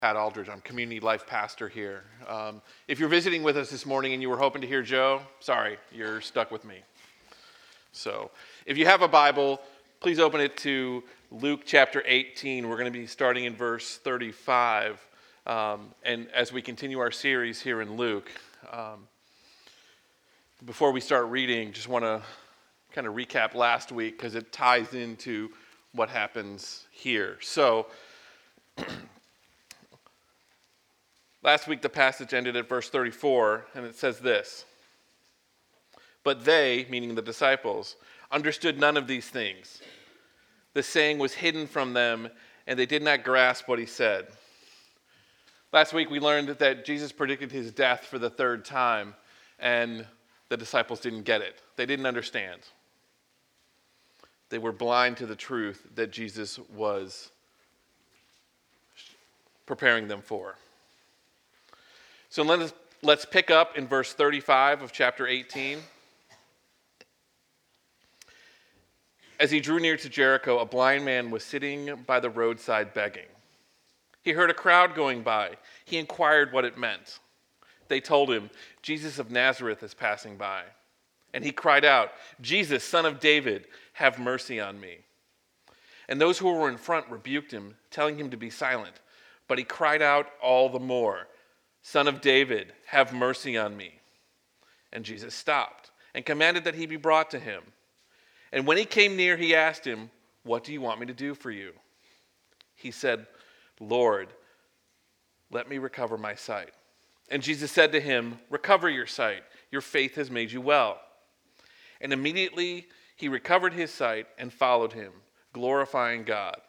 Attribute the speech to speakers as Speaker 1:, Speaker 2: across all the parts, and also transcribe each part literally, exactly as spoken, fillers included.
Speaker 1: Pat Aldridge. I'm community life pastor here. Um, if you're visiting with us this morning and you were hoping to hear Joe, sorry, you're stuck with me. So if you have a Bible, please open it to Luke chapter eighteen. We're going to be starting in verse thirty-five. Um, and as we continue our series here in Luke, um, before we start reading, just want to kind of recap last week because it ties into what happens here. So last week, the passage ended at verse thirty-four, and it says this: "But they," meaning the disciples, "understood none of these things. The saying was hidden from them, and they did not grasp what he said." Last week, we learned that Jesus predicted his death for the third time, and the disciples didn't get it. They didn't understand. They were blind to the truth that Jesus was preparing them for. So let us, let's pick up in verse thirty-five of chapter eighteen. "As he drew near to Jericho, a blind man was sitting by the roadside begging. He heard a crowd going by. He inquired what it meant. They told him, 'Jesus of Nazareth is passing by.' And he cried out, 'Jesus, Son of David, have mercy on me.' And those who were in front rebuked him, telling him to be silent. But he cried out all the more, 'Son of David, have mercy on me.' And Jesus stopped and commanded that he be brought to him. And when he came near, he asked him, 'What do you want me to do for you?' He said, 'Lord, let me recover my sight.' And Jesus said to him, 'Recover your sight. Your faith has made you well.' And immediately he recovered his sight and followed him, glorifying God.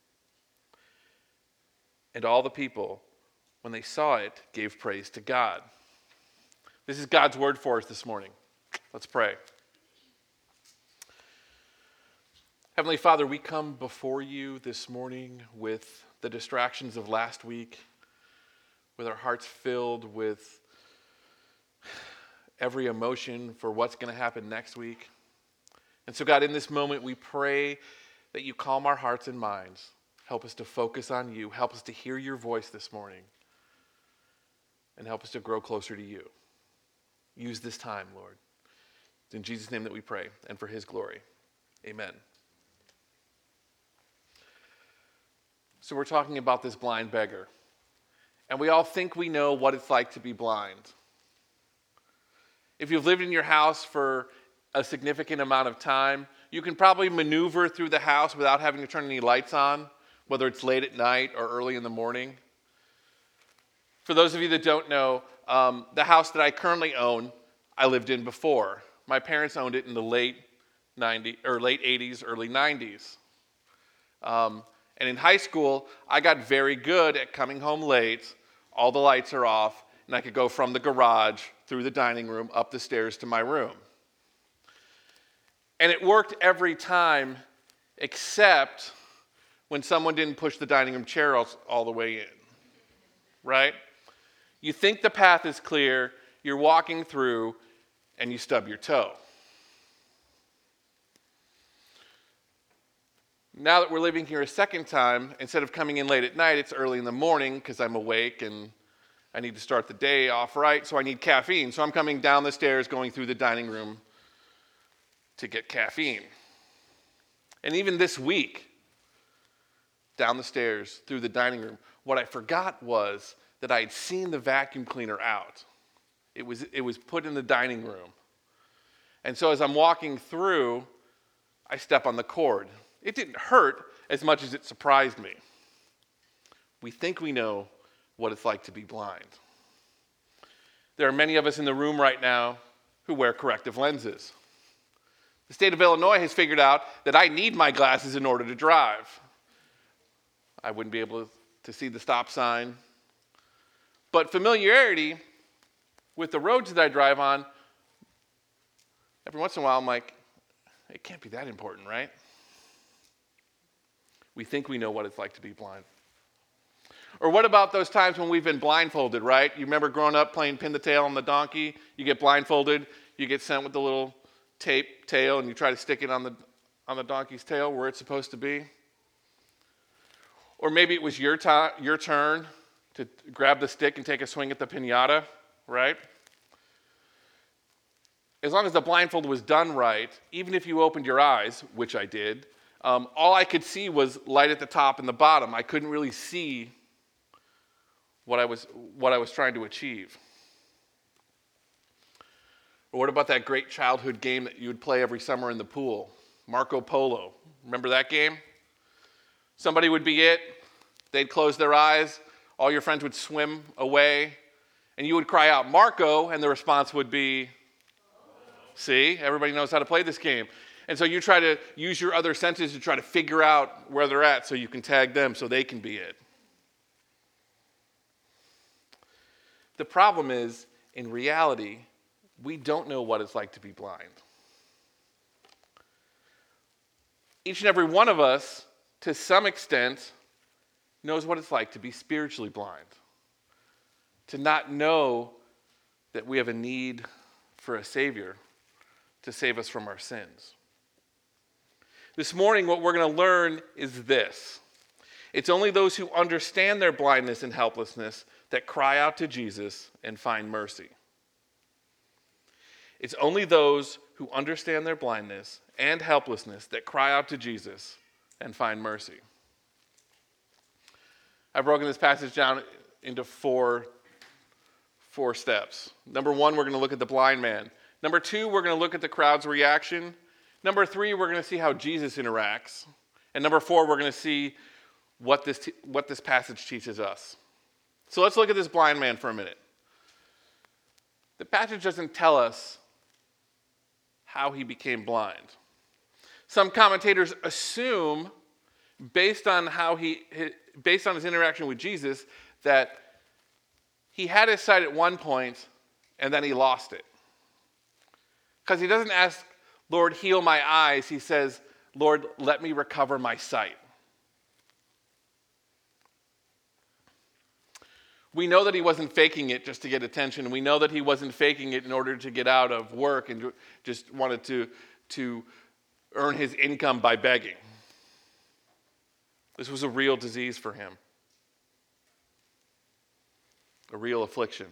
Speaker 1: And all the people, when they saw it, gave praise to God." This is God's word for us this morning. Let's pray. Heavenly Father, we come before you this morning with the distractions of last week, with our hearts filled with every emotion for what's going to happen next week. And so, God, in this moment, we pray that you calm our hearts and minds. Help us to focus on you. Help us to hear your voice this morning. And help us to grow closer to you. Use this time, Lord. It's in Jesus' name that we pray, and for his glory. Amen. So we're talking about this blind beggar. And we all think we know what it's like to be blind. If you've lived in your house for a significant amount of time, you can probably maneuver through the house without having to turn any lights on, whether it's late at night or early in the morning. For those of you that don't know, um, the house that I currently own, I lived in before. My parents owned it in the late nineties or late eighties, early nineties. Um, and in high school, I got very good at coming home late. All the lights are off, and I could go from the garage through the dining room up the stairs to my room. And it worked every time, except when someone didn't push the dining room chair all, all the way in, right? You think the path is clear, you're walking through, and you stub your toe. Now that we're living here a second time, instead of coming in late at night, it's early in the morning because I'm awake and I need to start the day off right, so I need caffeine. So I'm coming down the stairs, going through the dining room to get caffeine. And even this week, down the stairs, through the dining room, what I forgot was that I had seen the vacuum cleaner out. It was, it was put in the dining room. And so as I'm walking through, I step on the cord. It didn't hurt as much as it surprised me. We think we know what it's like to be blind. There are many of us in the room right now who wear corrective lenses. The state of Illinois has figured out that I need my glasses in order to drive. I wouldn't be able to see the stop sign. But familiarity with the roads that I drive on, every once in a while I'm like, it can't be that important, right? We think we know what it's like to be blind. Or what about those times when we've been blindfolded, right? You remember growing up playing pin the tail on the donkey? You get blindfolded, you get sent with the little tape tail, and you try to stick it on the on the donkey's tail where it's supposed to be. Or maybe it was your, t- your turn to grab the stick and take a swing at the piñata, right? As long as the blindfold was done right, even if you opened your eyes, which I did, um, all I could see was light at the top and the bottom. I couldn't really see what I was what I was trying to achieve. Or what about that great childhood game that you would play every summer in the pool? Marco Polo. Remember that game? Somebody would be it. They'd close their eyes. All your friends would swim away. And you would cry out, Marco, and the response would be, see, everybody knows how to play this game. And so you try to use your other senses to try to figure out where they're at so you can tag them so they can be it. The problem is, in reality, we don't know what it's like to be blind. Each and every one of us, to some extent, knows what it's like to be spiritually blind. To not know that we have a need for a Savior to save us from our sins. This morning, what we're going to learn is this. It's only those who understand their blindness and helplessness that cry out to Jesus and find mercy. It's only those who understand their blindness and helplessness that cry out to Jesus and find mercy. I've broken this passage down into four, four steps. Number one, we're going to look at the blind man. Number two, we're going to look at the crowd's reaction. Number three, we're going to see how Jesus interacts. And number four, we're going to see what this, t- what this passage teaches us. So let's look at this blind man for a minute. The passage doesn't tell us how he became blind. Some commentators assume, based on how he, based on his interaction with Jesus, that he had his sight at one point and then he lost it. Because he doesn't ask, Lord, heal my eyes. He says, Lord, let me recover my sight. We know that he wasn't faking it just to get attention. We know that he wasn't faking it in order to get out of work and just wanted to, to earn his income by begging. This was a real disease for him, a real affliction.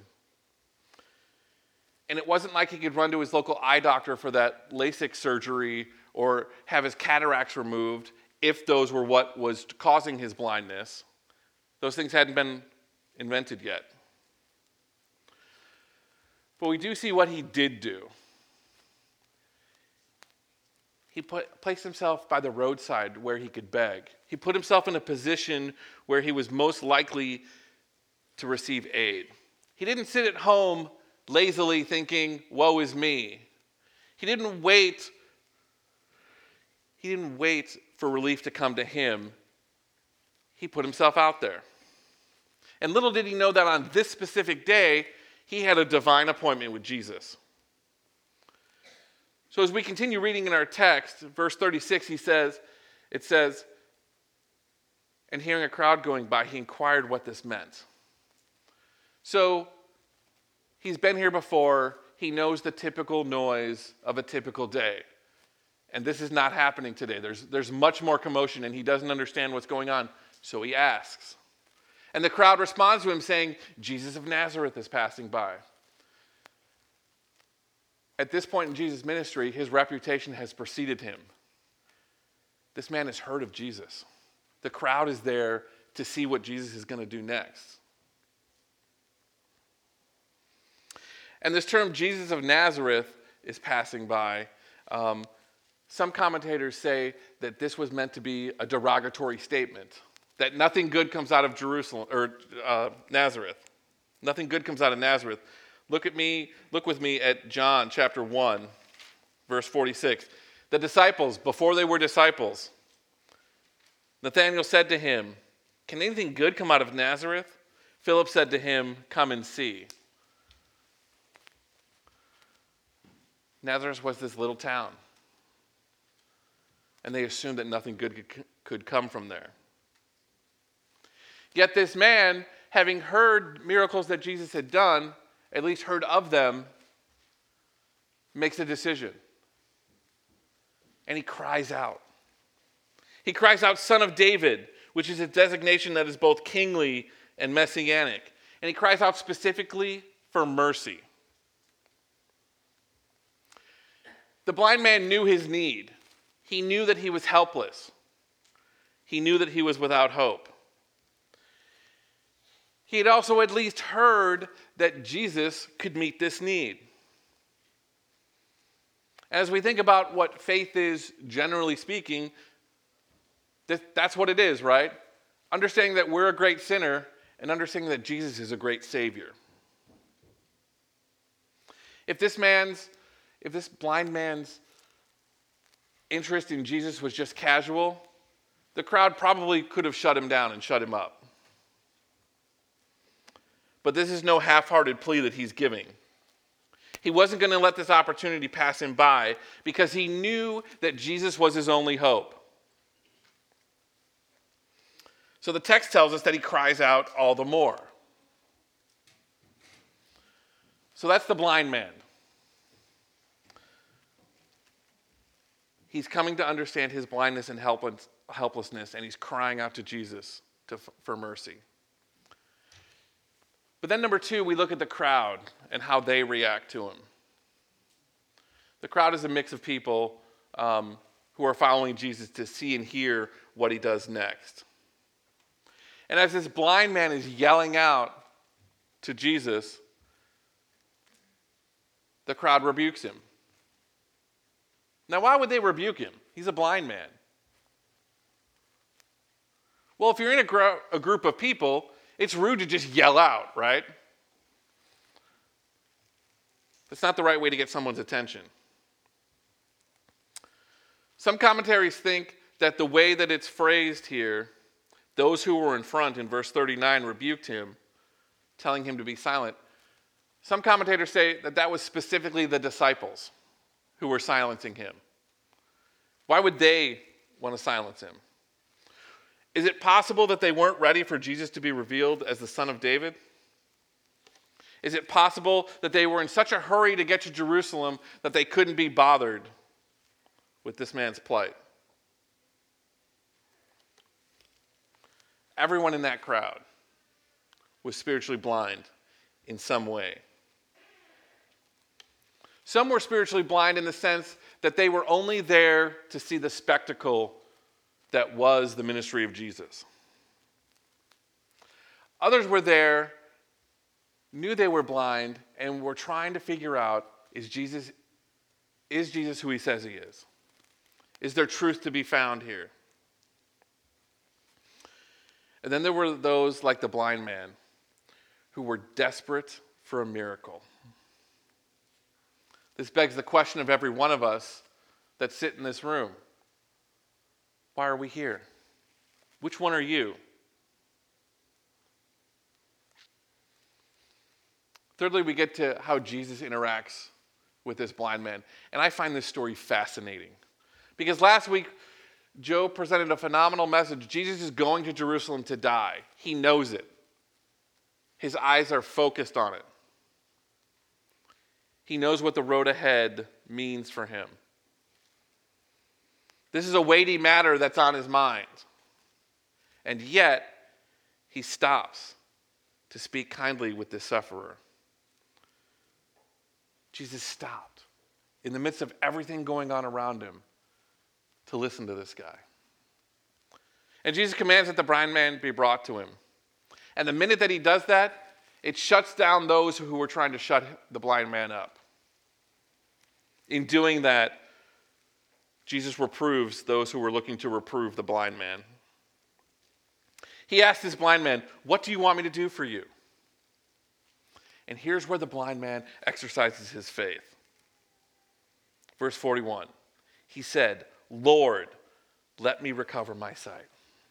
Speaker 1: And it wasn't like he could run to his local eye doctor for that LASIK surgery or have his cataracts removed if those were what was causing his blindness. Those things hadn't been invented yet. But we do see what he did do. He put, placed himself by the roadside where he could beg. He put himself in a position where he was most likely to receive aid. He didn't sit at home lazily thinking, woe is me. He didn't wait. He didn't wait for relief to come to him. He put himself out there. And little did he know that on this specific day, he had a divine appointment with Jesus. So as we continue reading in our text, verse thirty-six, he says, it says, and hearing a crowd going by, he inquired what this meant. So he's been here before. He knows the typical noise of a typical day. And this is not happening today. There's, there's much more commotion, and he doesn't understand what's going on. So he asks. And the crowd responds to him saying, Jesus of Nazareth is passing by. At this point in Jesus' ministry, his reputation has preceded him. This man has heard of Jesus. The crowd is there to see what Jesus is going to do next. And this term, Jesus of Nazareth, is passing by. Um, some commentators say that this was meant to be a derogatory statement, that nothing good comes out of Jerusalem or uh, Nazareth. Nothing good comes out of Nazareth. Look at me, look with me at John chapter one, verse forty-six. The disciples, before they were disciples, Nathanael said to him, can anything good come out of Nazareth? Philip said to him, come and see. Nazareth was this little town, and they assumed that nothing good could come from there. Yet this man, having heard miracles that Jesus had done, at least heard of them, makes a decision. And he cries out. He cries out, Son of David, which is a designation that is both kingly and messianic. And he cries out specifically for mercy. The blind man knew his need. He knew that he was helpless. He knew that he was without hope. He had also at least heard that Jesus could meet this need. As we think about what faith is, generally speaking, that's what it is, right? Understanding that we're a great sinner and understanding that Jesus is a great Savior. If this man's, if this blind man's interest in Jesus was just casual, the crowd probably could have shut him down and shut him up. But this is no half-hearted plea that he's giving. He wasn't going to let this opportunity pass him by because he knew that Jesus was his only hope. So the text tells us that he cries out all the more. So that's the blind man. He's coming to understand his blindness and helplessness, and he's crying out to Jesus to, for mercy. But then number two, we look at the crowd and how they react to him. The crowd is a mix of people um, who are following Jesus to see and hear what he does next. And as this blind man is yelling out to Jesus, the crowd rebukes him. Now, why would they rebuke him? He's a blind man. Well, if you're in a, gr- a group of people, it's rude to just yell out, right? That's not the right way to get someone's attention. Some commentaries think that the way that it's phrased here, those who were in front in verse thirty-nine rebuked him, telling him to be silent. Some commentators say that that was specifically the disciples who were silencing him. Why would they want to silence him? Is it possible that they weren't ready for Jesus to be revealed as the Son of David? Is it possible that they were in such a hurry to get to Jerusalem that they couldn't be bothered with this man's plight? Everyone in that crowd was spiritually blind in some way. Some were spiritually blind in the sense that they were only there to see the spectacle that was the ministry of Jesus. Others were there, knew they were blind, and were trying to figure out, is Jesus, is Jesus who he says he is? Is there truth to be found here? And then there were those like the blind man who were desperate for a miracle. This begs the question of every one of us that sit in this room. Why are we here? Which one are you? Thirdly, we get to how Jesus interacts with this blind man. And I find this story fascinating. Because last week, Joe presented a phenomenal message. Jesus is going to Jerusalem to die. He knows it. His eyes are focused on it. He knows what the road ahead means for him. This is a weighty matter that's on his mind. And yet, he stops to speak kindly with this sufferer. Jesus stopped in the midst of everything going on around him to listen to this guy. And Jesus commands that the blind man be brought to him. And the minute that he does that, it shuts down those who were trying to shut the blind man up. In doing that, Jesus reproves those who were looking to reprove the blind man. He asked this blind man, "What do you want me to do for you?" And here's where the blind man exercises his faith. Verse forty-one, he said, "Lord, let me recover my sight."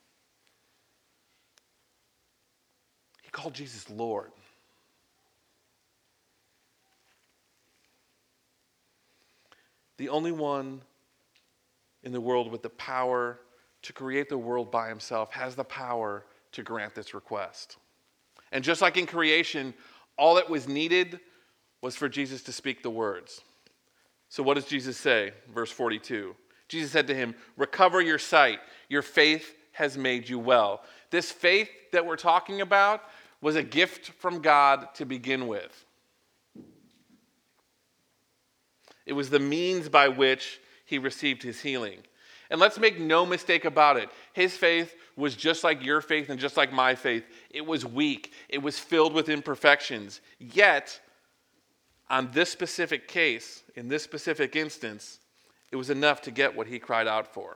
Speaker 1: He called Jesus Lord. The only one in the world with the power to create the world by himself has the power to grant this request. And just like in creation, all that was needed was for Jesus to speak the words. So what does Jesus say? Verse forty-two. Jesus said to him, "Recover your sight. Your faith has made you well." This faith that we're talking about was a gift from God to begin with. It was the means by which he received his healing. And let's make no mistake about it. His faith was just like your faith and just like my faith. It was weak. It was filled with imperfections. Yet, on this specific case, in this specific instance, it was enough to get what he cried out for.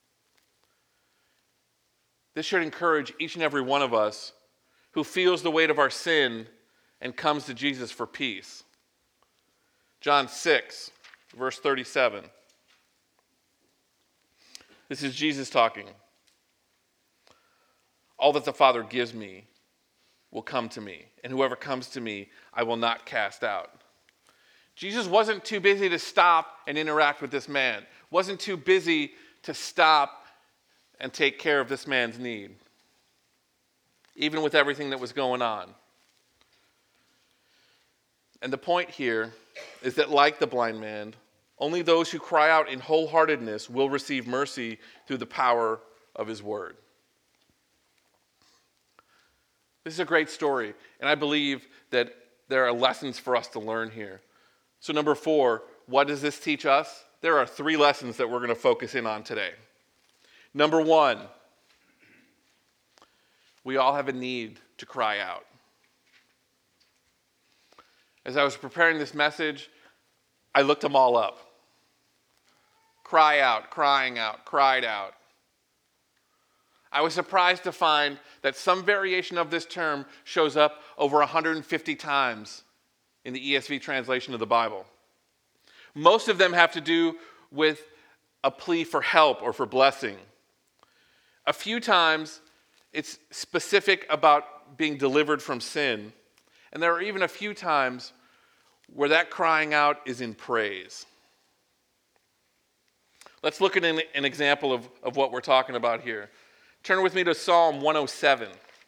Speaker 1: This should encourage each and every one of us who feels the weight of our sin and comes to Jesus for peace. John six, verse thirty-seven. This is Jesus talking. All that the Father gives me will come to me, and whoever comes to me, I will not cast out. Jesus wasn't too busy to stop and interact with this man, wasn't too busy to stop and take care of this man's need, even with everything that was going on. And the point here is that, like the blind man, only those who cry out in wholeheartedness will receive mercy through the power of his word. This is a great story, and I believe that there are lessons for us to learn here. So number four, what does this teach us? There are three lessons that we're going to focus in on today. Number one, we all have a need to cry out. As I was preparing this message, I looked them all up. Cry out, crying out, cried out. I was surprised to find that some variation of this term shows up over one hundred fifty times in the E S V translation of the Bible. Most of them have to do with a plea for help or for blessing. A few times, it's specific about being delivered from sin. And there are even a few times where that crying out is in praise. Let's look at an, an example of, of what we're talking about here. Turn with me to Psalm one oh seven.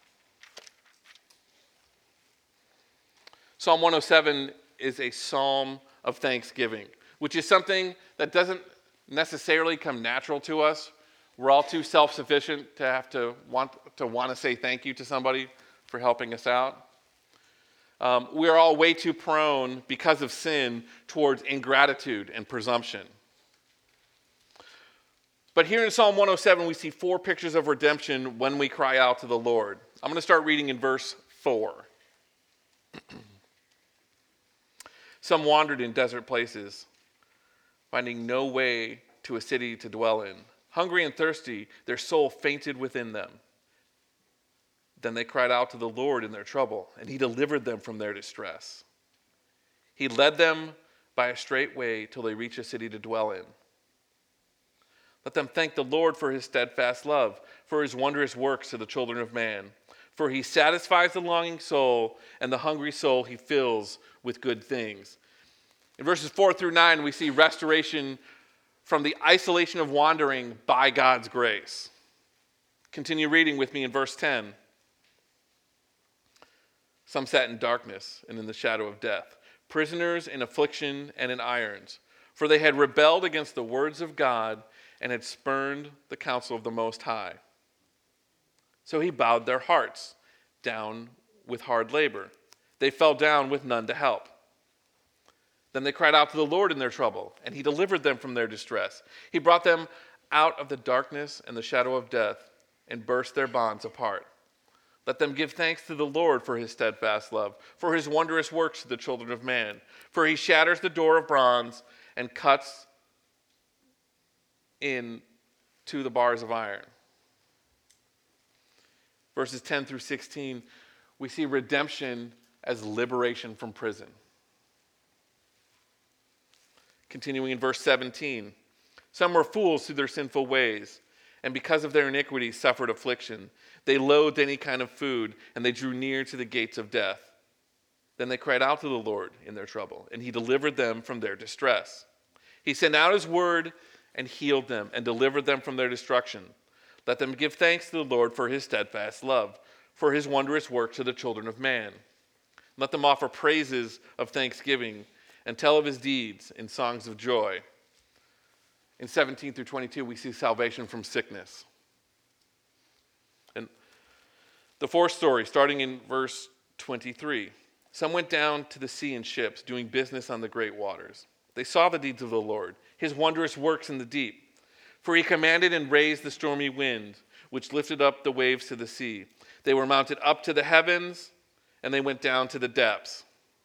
Speaker 1: Psalm one oh seven is a psalm of thanksgiving, which is something that doesn't necessarily come natural to us. We're all too self-sufficient to have to want to want to say thank you to somebody for helping us out. Um, we're all way too prone, because of sin, towards ingratitude and presumption. But here in Psalm one oh seven, we see four pictures of redemption when we cry out to the Lord. I'm going to start reading in verse four. Some wandered in desert places, finding no way to a city to dwell in. Hungry and thirsty, their soul fainted within them. Then they cried out to the Lord in their trouble, and he delivered them from their distress. He led them by a straight way till they reached a city to dwell in. Let them thank the Lord for his steadfast love, for his wondrous works to the children of man. For he satisfies the longing soul, and the hungry soul he fills with good things. In verses four through nine, we see restoration from the isolation of wandering by God's grace. Continue reading with me in verse ten. Some sat in darkness and in the shadow of death, prisoners in affliction and in irons, for they had rebelled against the words of God and had spurned the counsel of the Most High. So he bowed their hearts down with hard labor. They fell down with none to help. Then they cried out to the Lord in their trouble, and he delivered them from their distress. He brought them out of the darkness and the shadow of death and burst their bonds apart. Let them give thanks to the Lord for his steadfast love, for his wondrous works to the children of man. For he shatters the door of bronze and cuts in to the bars of iron. Verses ten through sixteen, we see redemption as liberation from prison. Continuing in verse seventeen, some were fools through their sinful ways, and because of their iniquity suffered affliction. They loathed any kind of food, and they drew near to the gates of death. Then they cried out to the Lord in their trouble, and he delivered them from their distress. He sent out his word and healed them and delivered them from their destruction. Let them give thanks to the Lord for his steadfast love, for his wondrous work to the children of man. Let them offer praises of thanksgiving and tell of his deeds in songs of joy. In seventeen through twenty-two, we see salvation from sickness. And The fourth story, starting in verse twenty-three. Some went down to the sea in ships, doing business on the great waters. They saw the deeds of the Lord, his wondrous works in the deep. For he commanded and raised the stormy wind, which lifted up the waves to the sea. They were mounted up to the heavens, and they went down to the depths.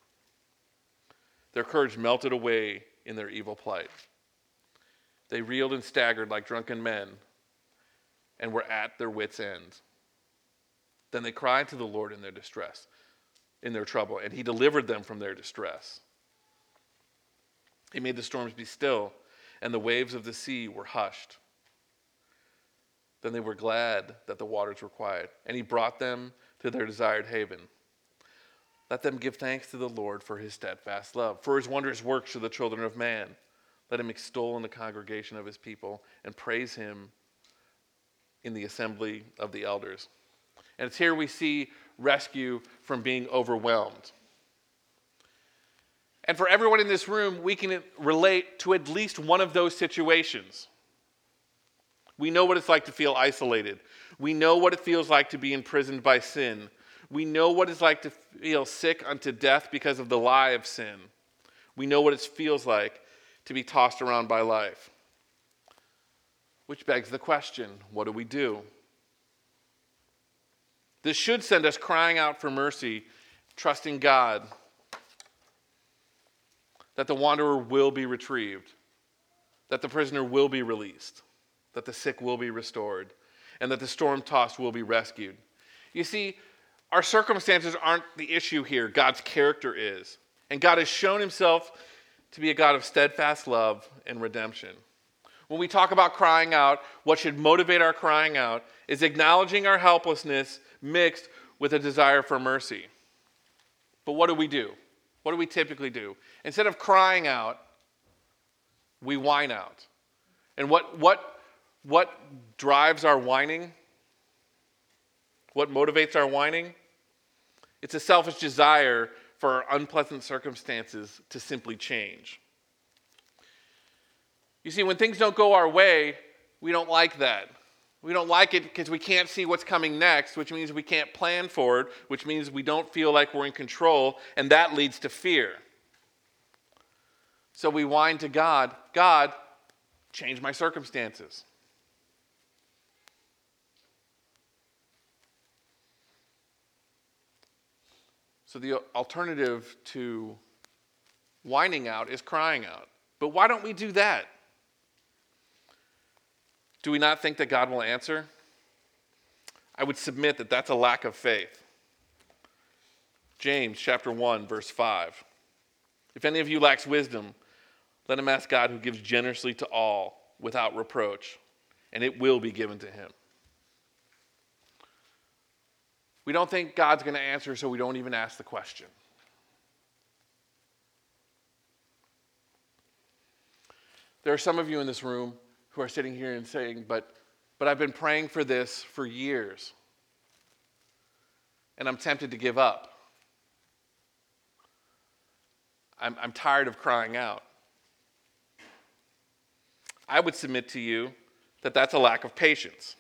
Speaker 1: Their courage melted away in their evil plight. They reeled and staggered like drunken men, and were at their wits' end. Then they cried to the Lord in their distress, in their trouble, and he delivered them from their distress. He made the storms be still, and the waves of the sea were hushed. Then they were glad that the waters were quiet, and he brought them to their desired haven. Let them give thanks to the Lord for his steadfast love, for his wondrous works to the children of man. Let him extol in the congregation of his people, and praise him in the assembly of the elders. And it's here we see rescue from being overwhelmed. And for everyone in this room, we can relate to at least one of those situations. We know what it's like to feel isolated. We know what it feels like to be imprisoned by sin. We know what it's like to feel sick unto death because of the lie of sin. We know what it feels like to be tossed around by life. Which begs the question, what do we do? This should send us crying out for mercy, trusting God that the wanderer will be retrieved, that the prisoner will be released, that the sick will be restored, and that the storm-tossed will be rescued. You see, our circumstances aren't the issue here. God's character is. And God has shown himself to be a God of steadfast love and redemption. When we talk about crying out, what should motivate our crying out is acknowledging our helplessness mixed with a desire for mercy. But what do we do? What do we typically do? Instead of crying out, we whine out. And what, what, what drives our whining? What motivates our whining? It's a selfish desire for our unpleasant circumstances to simply change. You see, when things don't go our way, we don't like that. We don't like it because we can't see what's coming next, which means we can't plan for it, which means we don't feel like we're in control, and that leads to fear. So we whine to God, God, change my circumstances. So the alternative to whining out is crying out. But why don't we do that? Do we not think that God will answer? I would submit that that's a lack of faith. James chapter one, verse five. If any of you lacks wisdom, let him ask God, who gives generously to all without reproach, and it will be given to him. We don't think God's going to answer, so we don't even ask the question. There are some of you in this room who are sitting here and saying, but, but I've been praying for this for years, and I'm tempted to give up. I'm, I'm tired of crying out. I would submit to you that that's a lack of patience.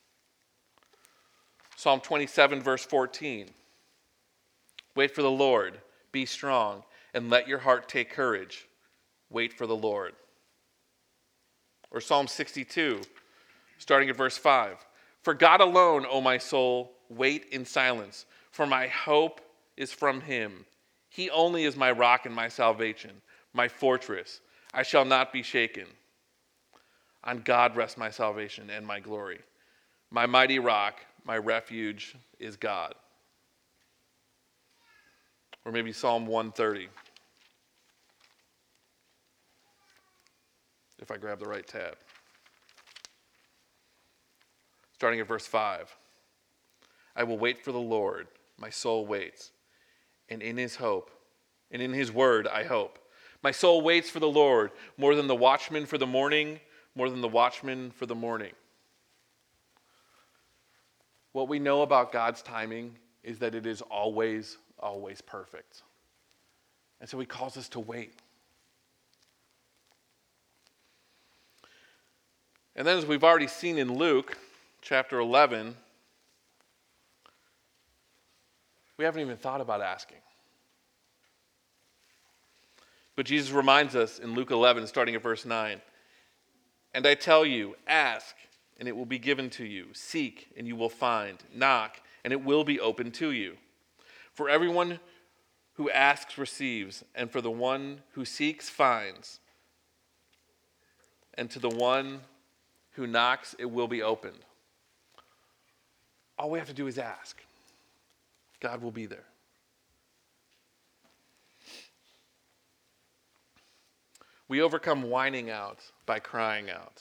Speaker 1: Psalm twenty-seven, verse fourteen. Wait for the Lord, be strong, and let your heart take courage. Wait for the Lord. Or Psalm sixty-two, starting at verse five. For God alone, O my soul, wait in silence, for my hope is from him. He only is my rock and my salvation, my fortress. I shall not be shaken. On God rests my salvation and my glory. My mighty rock, my refuge is God. Or maybe Psalm one thirty. If I grab the right tab. Starting at verse five. I will wait for the Lord, my soul waits, and in his hope, and in his word I hope. My soul waits for the Lord, more than the watchman for the morning, more than the watchman for the morning. What we know about God's timing is that it is always, always perfect. And so he calls us to wait. And then, as we've already seen in Luke chapter eleven, We haven't even thought about asking. But Jesus reminds us in Luke eleven, starting at verse nine, "And I tell you, ask, and it will be given to you. Seek, and you will find. Knock, and it will be opened to you. For everyone who asks receives, and for the one who seeks finds. And to the one who knocks, it will be opened." All we have to do is ask. God will be there. We overcome whining out by crying out.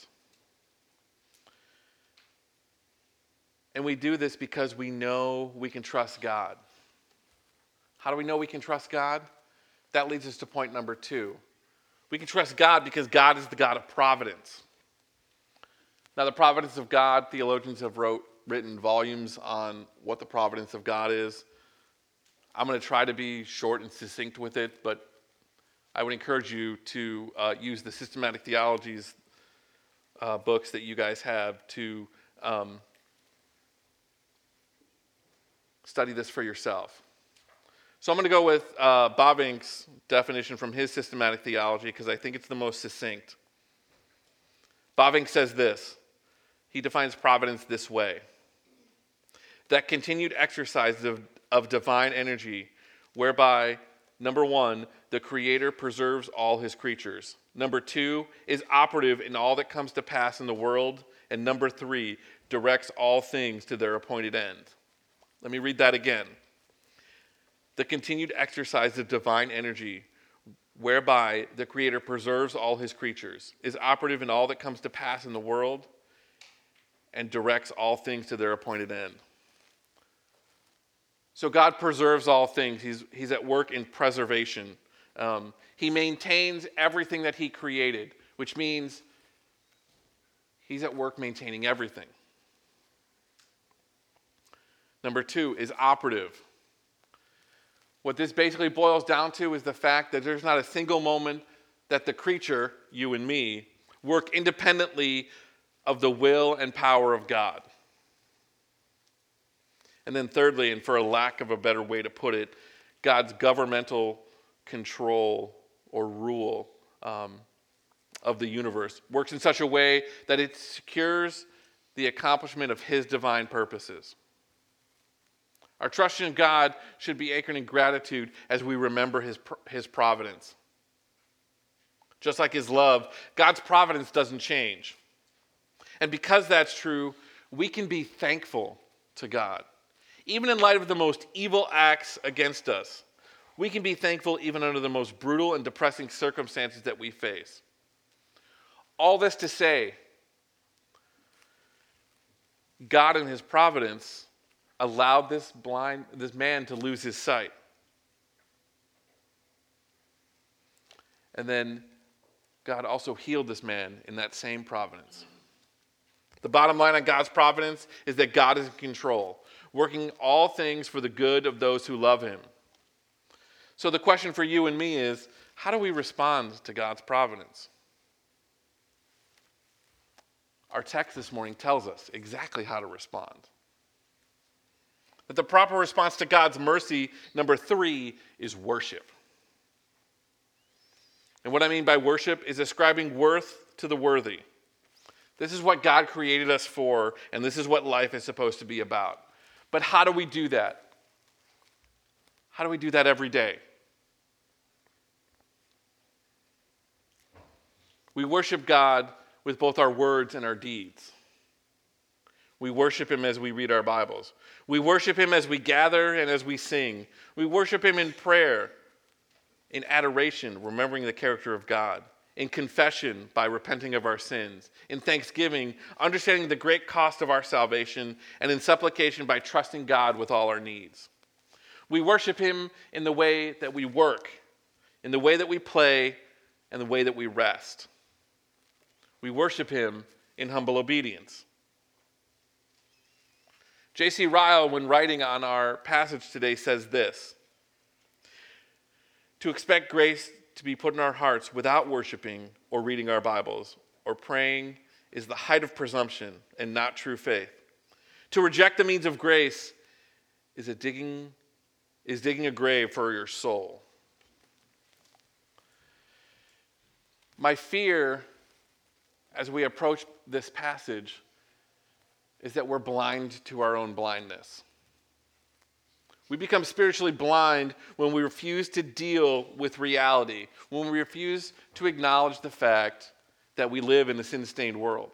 Speaker 1: And we do this because we know we can trust God. How do we know we can trust God? That leads us to point number two. We can trust God because God is the God of providence. Now, the providence of God, theologians have wrote, written volumes on what the providence of God is. I'm going to try to be short and succinct with it, but I would encourage you to uh, use the systematic theologies uh, books that you guys have to um, study this for yourself. So I'm going to go with uh, Bavinck's definition from his systematic theology because I think it's the most succinct. Bavinck says this. He defines providence this way: that continued exercise of, of divine energy whereby, number one, the Creator preserves all his creatures. Number two, is operative in all that comes to pass in the world. And number three, directs all things to their appointed end. Let me read that again. The continued exercise of divine energy, whereby the Creator preserves all his creatures, is operative in all that comes to pass in the world, and directs all things to their appointed end. So God preserves all things. He's, he's at work in preservation. Um, he maintains everything that he created, which means he's at work maintaining everything. Number two is operative. What this basically boils down to is the fact that there's not a single moment that the creature, you and me, work independently of the will and power of God. And then thirdly, and for a lack of a better way to put it, God's governmental control or rule um, of the universe works in such a way that it secures the accomplishment of his divine purposes. Our trust in God should be anchored in gratitude as we remember his, his providence. Just like his love, God's providence doesn't change. And because that's true, we can be thankful to God. Even in light of the most evil acts against us, we can be thankful even under the most brutal and depressing circumstances that we face. All this to say, God in his providence allowed this blind, this man to lose his sight. And then God also healed this man in that same providence. The bottom line on God's providence is that God is in control, working all things for the good of those who love him. So the question for you and me is, how do we respond to God's providence? Our text this morning tells us exactly how to respond. That the proper response to God's mercy, number three, is worship. And what I mean by worship is ascribing worth to the worthy. This is what God created us for, and this is what life is supposed to be about. But how do we do that? How do we do that every day? We worship God with both our words and our deeds. We worship him as we read our Bibles. We worship him as we gather and as we sing. We worship him in prayer, in adoration, remembering the character of God, in confession by repenting of our sins, in thanksgiving, understanding the great cost of our salvation, and in supplication by trusting God with all our needs. We worship him in the way that we work, in the way that we play, and the way that we rest. We worship him in humble obedience. J C Ryle, when writing on our passage today, says this: to expect grace to be put in our hearts without worshiping or reading our Bibles or praying is the height of presumption and not true faith. To reject the means of grace is a digging is digging a grave for your soul. My fear as we approach this passage is that we're blind to our own blindness. We become spiritually blind when we refuse to deal with reality, when we refuse to acknowledge the fact that we live in a sin-stained world.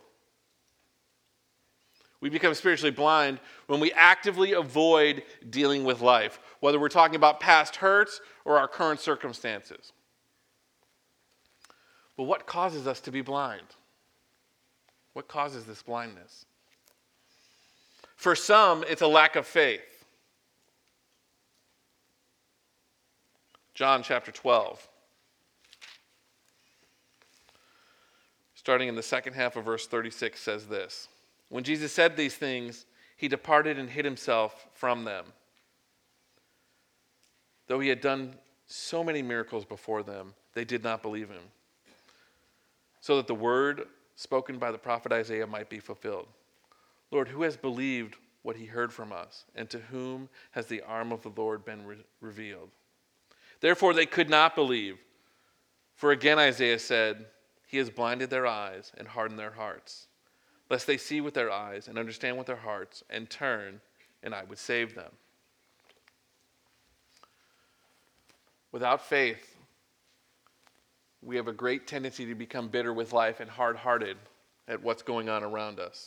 Speaker 1: We become spiritually blind when we actively avoid dealing with life, whether we're talking about past hurts or our current circumstances. But what causes us to be blind? What causes this blindness? For some, it's a lack of faith. John chapter twelve. Starting in the second half of verse thirty-six says this. When Jesus said these things, he departed and hid himself from them. Though he had done so many miracles before them, they did not believe him. So that the word spoken by the prophet Isaiah might be fulfilled. Lord, who has believed what he heard from us, and to whom has the arm of the Lord been re- revealed? Therefore they could not believe. For again Isaiah said, he has blinded their eyes and hardened their hearts, lest they see with their eyes and understand with their hearts and turn, and I would save them. Without faith, we have a great tendency to become bitter with life and hard-hearted at what's going on around us.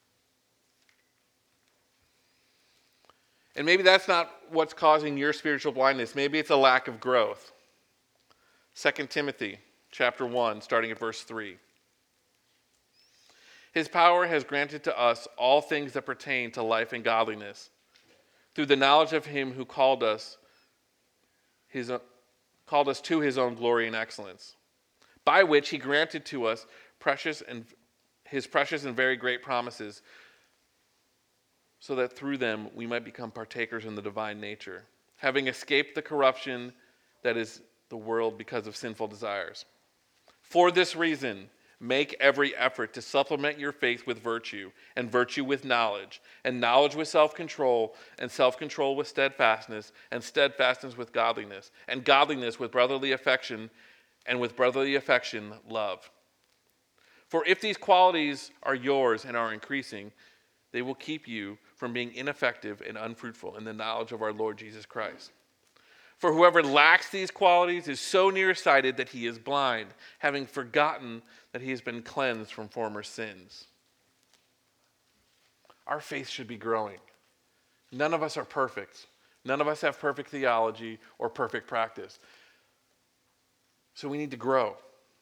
Speaker 1: And maybe that's not what's causing your spiritual blindness. Maybe it's a lack of growth. Second Timothy chapter one, starting at verse three. His power has granted to us all things that pertain to life and godliness, through the knowledge of him who called us, his, called us to his own glory and excellence, by which he granted to us precious and his precious and very great promises, so that through them we might become partakers in the divine nature, having escaped the corruption that is the world because of sinful desires. For this reason, make every effort to supplement your faith with virtue, and virtue with knowledge, and knowledge with self-control, and self-control with steadfastness, and steadfastness with godliness, and godliness with brotherly affection, and with brotherly affection, love. For if these qualities are yours and are increasing, they will keep you from being ineffective and unfruitful in the knowledge of our Lord Jesus Christ. For whoever lacks these qualities is so nearsighted that he is blind, having forgotten that he has been cleansed from former sins. Our faith should be growing. None of us are perfect. None of us have perfect theology or perfect practice. So we need to grow.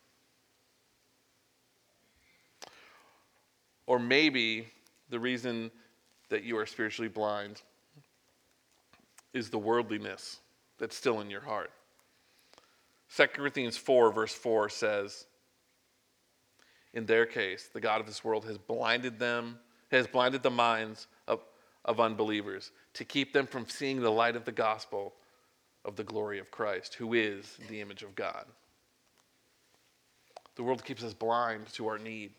Speaker 1: Or maybe the reason that you are spiritually blind is the worldliness that's still in your heart. Second Corinthians four, verse four says, in their case, the God of this world has blinded them, has blinded the minds of, of unbelievers to keep them from seeing the light of the gospel of the glory of Christ, who is the image of God. The world keeps us blind to our need.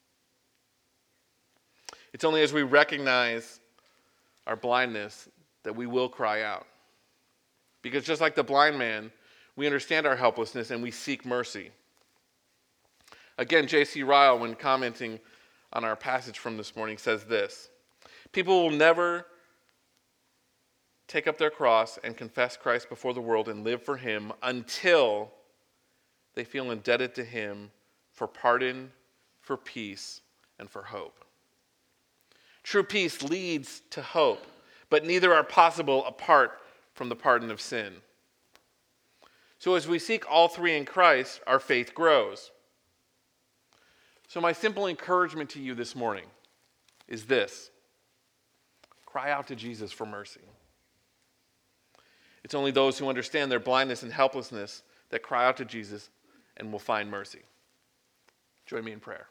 Speaker 1: It's only as we recognize our blindness that we will cry out. Because just like the blind man, we understand our helplessness and we seek mercy. Again, J C Ryle, when commenting on our passage from this morning, says this: people will never take up their cross and confess Christ before the world and live for him until they feel indebted to him for pardon, for peace, and for hope. True peace leads to hope, but neither are possible apart from the pardon of sin. So as we seek all three in Christ, our faith grows. So my simple encouragement to you this morning is this: cry out to Jesus for mercy. It's only those who understand their blindness and helplessness that cry out to Jesus and will find mercy. Join me in prayer.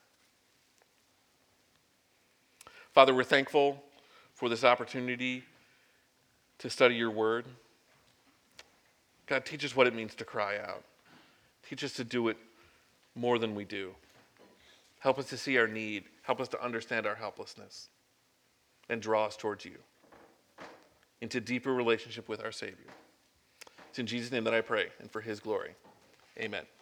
Speaker 1: Father, we're thankful for this opportunity to study your word. God, teach us what it means to cry out. Teach us to do it more than we do. Help us to see our need. Help us to understand our helplessness. And draw us towards you into deeper relationship with our Savior. It's in Jesus' name that I pray, and for his glory. Amen.